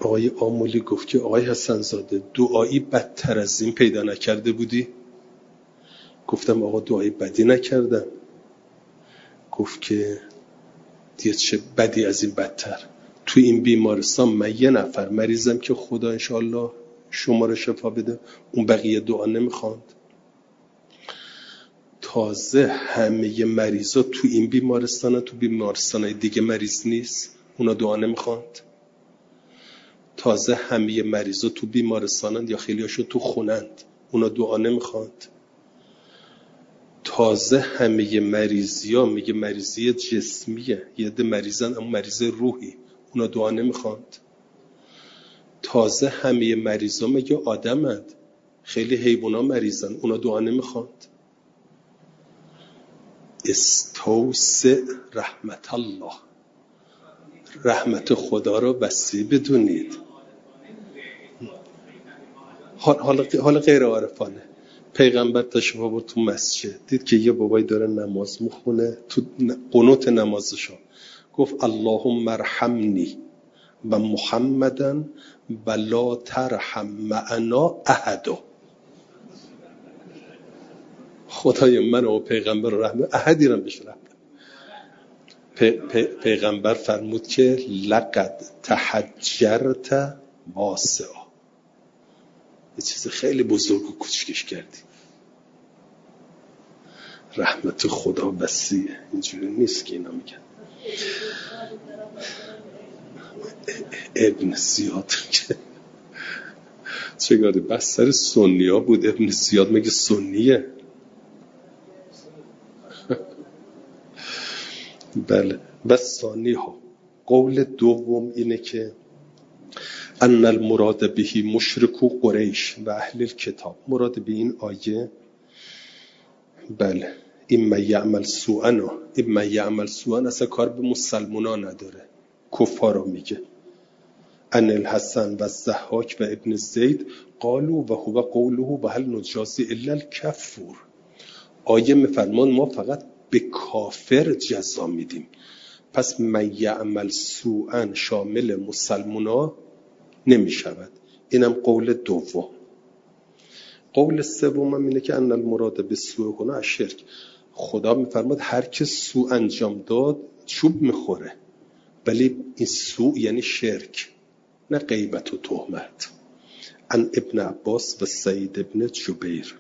S1: آقای آمولی گفت که آقای حسن زاده دعایی بدتر از این پیدا نکرده بودی؟ گفتم آقا دعایی بدی نکردم. گفت که دیگه چه بدی از این بدتر. تو این بیمارستان من یه نفر مریضم که خدا انشاءالله شما رو شفا بده، اون بقیه دعا نمیخواند. تازه همه مریضا تو این بیمارستان تو بیمارستانای دیگه مریض نیست، اونا دعا نمیخواند. تازه همه مریضا تو بیمارستانند یا خیلیاشون تو خونند، اونا دعا نمیخواند. تازه همه مریضی ها میگه مریضی جسمیه، یه ده مریضن اما مریض روحی، اونا دعا نمیخواند. تازه همه مریضا میگه آدمند، خیلی حیوانا مریضن، اونا دعا نمیخواند. استوسع رحمت الله، رحمت خدا رو وسیع بدونید. حالا حالا غیر عارفانه، پیغمبر تشریف آورد تو مسجد، دید که یه بابایی داره نماز میخونه، تو قنوت نمازشو گفت اللهم ارحمنی و محمدن و لا ترحم معنا احدا. خدای من و پیغمبر رحمه احدی رو بهش رحم. پی، پی، پیغمبر فرمود که لقد تحجرت واسعا، یه چیز خیلی بزرگ و کوچکش کردی. رحمت خدا وسیعه، اینجوری نیست که اینا میگن. ابن زیاد که چگاره بس سر سنی ها بود، ابن زیاد میگه سنیه. بله. و ثانی ها، قول دوم اینه که ان المراد بهی مشرکو قریش و اهل الکتاب. مراد به این آیه بله اما یعمل سوءا، اما یعمل سوءا اصلا کار به مسلمونا نداره، کفار رو میگه. ان الحسن و الضحاک و ابن زید قالوا و هو قوله و هل نجازی الا الکفور. آیه میفرمان ما فقط به کافر جزا میدیم، پس من یعمل سوءا شامل مسلمونا نمیشود. اینم قول دوم. قول سوم هم اینه که ان المراد به سوء هنا از شرک. خدا میفرماد هر که سوء انجام داد چوب میخوره، ولی این سوء یعنی شرک، نه غیبت و تهمت. ان ابن عباس و سعید ابن جبیر.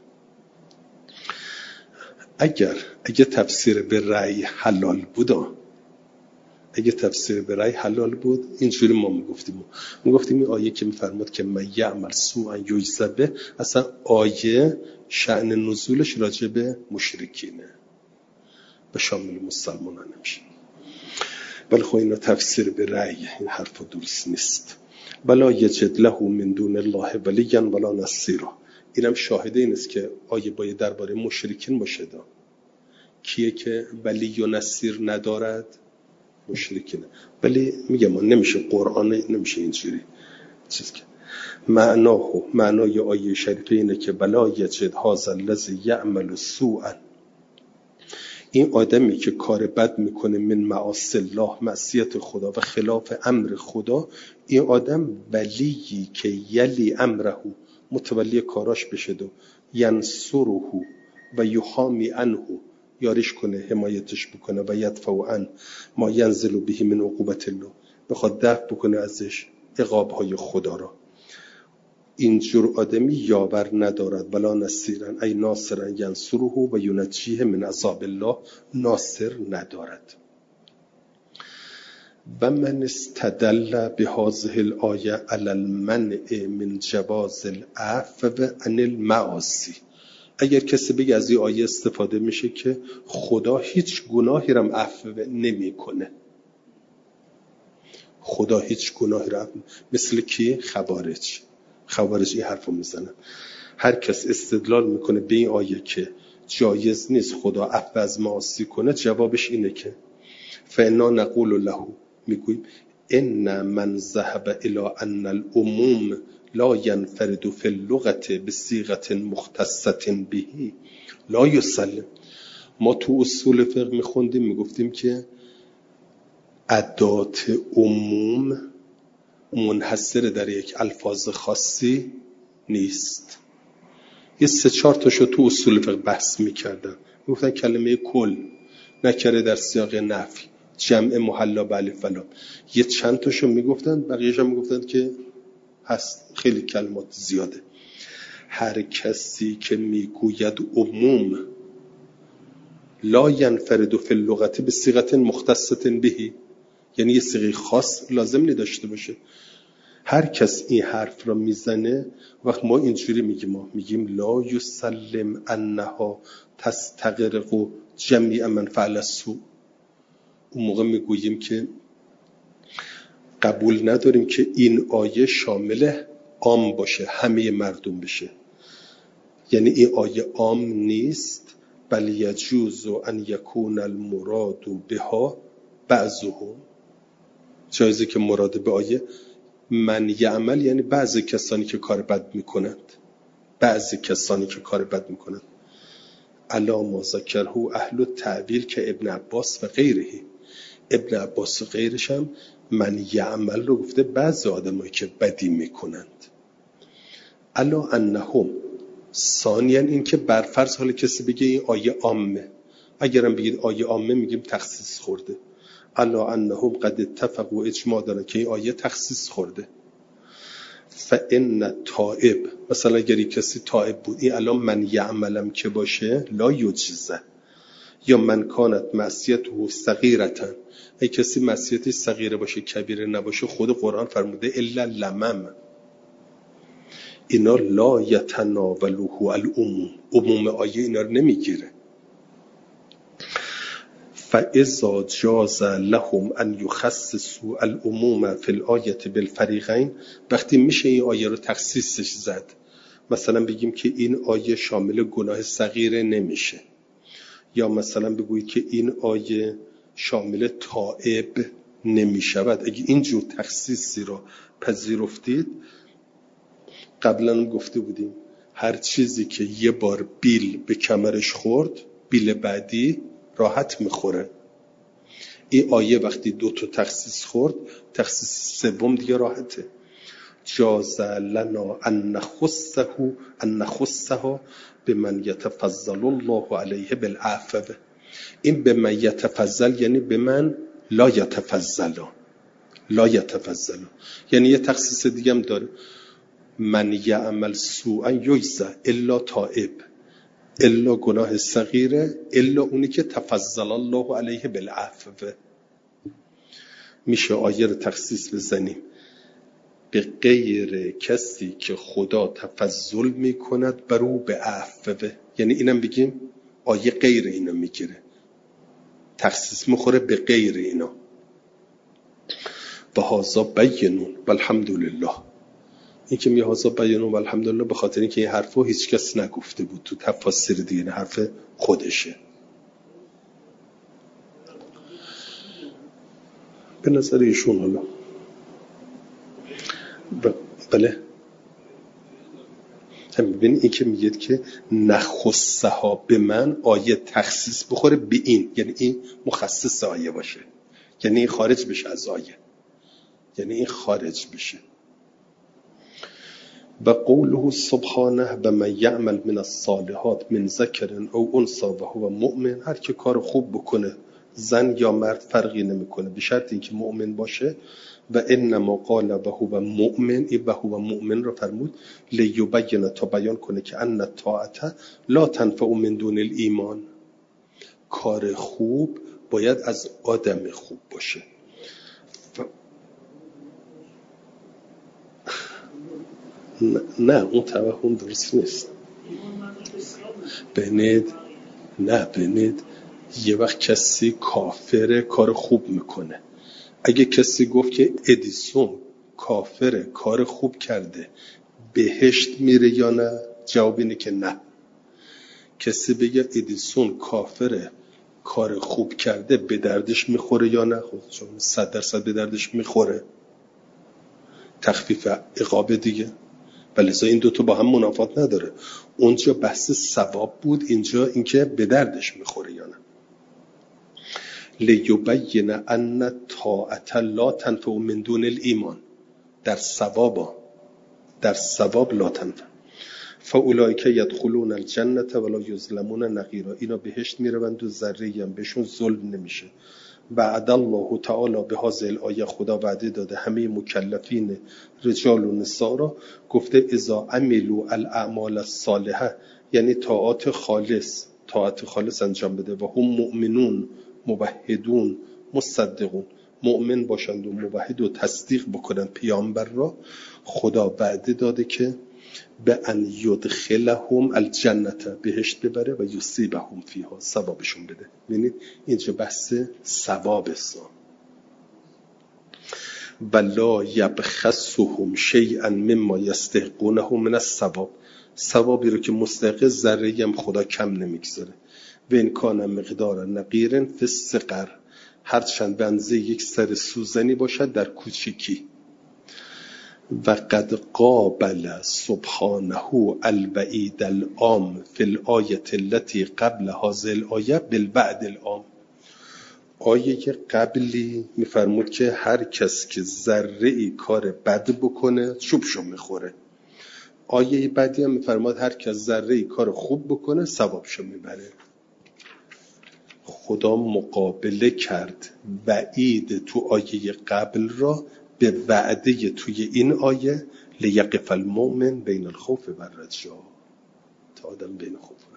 S1: اگر اگه تفسیر به رأی حلال بود، اگه تفسیر به رأی حلال بود اینجوری ما میگفتیم میگفتیم این آیه که میفرماد که من یعمل سوءا یجزبه، اصلا آیه شأن نزولش راجع به مشرکینه و شامل مسلمانان نمیشه. ولی خب اینا تفسیر به رأی، این حرف درست نیست. ولا یجد له من دون الله ولیا ولا نصیرا. اینم شاهده این است که آیه باید درباره مشرکین باشه. دا کیه که ولی و نصیر ندارد؟ مشرکینه. ولی میگم ما نمیشه قرآن نمیشه اینجوری چیز که معناه معنای آیه شریفه اینه که ولا یجد هذا الذی یعمل سوءا، این آدمی که کار بد میکنه من معاصی الله، معصیت خدا و خلاف امر خدا، این آدم ولیی که یلی امره، متولی کاراش بشه و ینصره و یحامی عنه، یارش کنه، حمایتش بکنه و یدفع عن ما ینزل به من عقوبت الله، بخواد دفع بکنه ازش عقابهای خدا را. اینجور آدمی یاور ندارد. ولا نصیرن ای ناصرن ینصره و ینجیه من عذاب الله، ناصر ندارد. و من استدل بهذه الآیه علی المنع من جواز العفو عن المعاصی. اگر کسی بگه از این آیه استفاده میشه که خدا هیچ گناهی رو عفو نمیکنه، خدا هیچ گناهی رو عفو، مثل کی؟ خوارج. خوارج این حرفو میزنن. هر کس استدلال میکنه به این آیه که جایز نیست خدا عفو از معاصی کنه، جوابش اینه که فانا نقول له، میگویم ان من ذهب الى ان العموم لا ينفرد في اللغة بصيغة مختصة به لا يسلم. ما تو اصول فقه میخوندیم میگفتیم که ادات عموم منحصر در یک الفاظ خاصی نیست. یه سه چهار تاشو تو اصول فقه بحث میکردن، میگفتن کلمه کل نکره در سیاق نفی، جمع محلا به الف و لام، یه چند تاشو میگفتن، بقیه‌اش هم میگفتن که هست، خیلی کلمات زیاده. هر کسی که میگوید عموم لا ینفرد فی اللغت به صیغه مختصه بهی، یعنی یه صیغه خاص لازم نداشته باشه. هر کس این حرف را میزنه، وقت ما اینجوری میگیم، ما میگیم لا یسلم انها تستغرق جمیع من فعل السوء، اون موقع میگوییم که قبول نداریم که این آیه شامل عام باشه، همه مردم بشه. یعنی این آیه عام نیست، بل یجوز ان یکون المراد بها بعضهم، جایزه که مراد به آیه من یعمل یعنی بعضی کسانی که کار بد میکنند، بعضی کسانی که کار بد میکنند. الا ما ذکره اهل التعبیر که ابن عباس و غیره، ابن عباس و غیرش هم من یعمل رو گفته بعضی آدمایی که بدی میکنند. الا انهم، ثانیاً این که برفرض حال کسی بگه این آیه عامه، اگرم بگید آیه عامه میگیم تخصیص خورده. الا انهم قد اتفقوا و اجماع دارن که این آیه تخصیص خورده. فان تائب، مثلا اگر کسی تائب بود، این الان من یعملم که باشه لا یجزه، یا من کانت معصیته صغیرةً، ای کسی معصیتش صغیره باشه کبیره نباشه، خود قرآن فرموده الا لمم، اینا لا یتناولوه العموم، عموم آیه اینا رو نمیگیره. فاذا جاز لهم ان یخصصوا العموم فی الآیه بالفریقین، وقتی میشه این آیه رو تخصیصش زد، مثلا بگیم که این آیه شامل گناه صغیره نمیشه، یا مثلا بگویید که این آیه شامل تائب نمیشود. اگه اینجور تخصیصی رو پذیرفتید، قبلا هم گفته بودیم هر چیزی که یه بار بیل به کمرش خورد، بیل بعدی راحت میخوره. این آیه وقتی دو تا تخصیص خورد، تخصیص سوم دیگه راحته. جاز لنا ان نخصه ان نخصها بمن یتفضل الله علیه بالعفو. این به من یتفضل یعنی به من لا یتفضل، لا یتفضل یعنی یه تخصیص دیگه هم داره، من یعمل سوءا یجزا الا تائب، الا گناه صغیره، الا اونی که تفضل الله علیه بالعفو. میشه آیه رو تخصیص بزنیم به غیر کسی که خدا تفضل میکند بر او به عفو، یعنی اینم بگیم آیه غیر اینا میگیره، تخصیص میخوره به غیر اینا. و هذا بینون والحمدلله، این که میگه هذا بینون والحمدلله به خاطر اینکه این حرفو هیچ کس نگفته بود، تو تفاسیر دیگه نه، حرف خودشه. به نظر ایشون حالا بله هم ببین این که میگه که نخصه ها به من، آیه تخصیص بخوره به این، یعنی این مخصص آیه باشه، یعنی این خارج بشه از آیه، یعنی این خارج بشه. و قوله سبحانه و من یعمل من الصالحات من ذکر او انثی و هو مؤمن، هر که کار خوب بکنه زن یا مرد فرقی نمیکنه به شرط اینکه مؤمن باشه. و انما قال و هو مؤمن، ای و هو مؤمن رو فرمود لیبین، تا بیان کنه که ان الطاعه لا تنفع من دون الایمان، کار خوب باید از آدم خوب باشه. ف... نه, نه اون توهم درست نیست. بنید نه بنید یه وقت کسی کافره کار خوب میکنه، اگه کسی گفت که ادیسون کافره کار خوب کرده بهشت میره یا نه، جواب اینه که نه. کسی بگه ادیسون کافره کار خوب کرده به دردش میخوره یا نه، خود چون صد درصد به دردش میخوره، تخفیف عقاب دیگه. ولی این دوتا با هم منافات نداره، اونجا بحث ثواب بود، اینجا اینکه به دردش میخوره یا نه. لیبین ان طاعت لا تنفع من دون الایمان، در ثواب در ثواب لا تنفع. فاولئک یدخلون الجنه ولا یظلمون نقیرا. اینا بهشت میروند و ذره هم بهشون ظلم نمیشه. وعد الله تعالی به هذه الآیه، خدا وعده داده همه مکلفین رجال و نساء را، گفته اذا عملوا الاعمال الصالحه، یعنی طاعات خالص طاعت خالص انجام بده، و هم مؤمنون موحدون مصدقون، مؤمن باشند و موحد و تصدیق بکنند پیامبر را، خدا وعده داده که به ان یدخلهم الجنه، بهشت ببره و یصیبهم فیها، ثوابشون بده. ببینید اینجا بحث ثواب است. ولا یبخسهم شیئا مما یستحقونه من الثواب، ثوابی رو که مستحق ذره هم خدا کم نمیگذاره. و ان کان مقدار نقیر فی الصغر، هرچند به اندازه یک سر سوزنی باشد در کوچکی. و قد قابل سبحانه الوعید العام فی الآیه التي قبل هذه الآیه بالوعد العام. آیه قبلی میفرمود که هر کس که ذره کار بد بکنه چوبشو میخوره. آیه بعدی هم میفرماد هر کس ذره کار خوب بکنه ثوابشو میبره. خدا مقابله کرد وعید تو آیه قبل را به وعده توی این آیه، لیقف المؤمن بین الخوف و الرجا، تا آدم بین خوف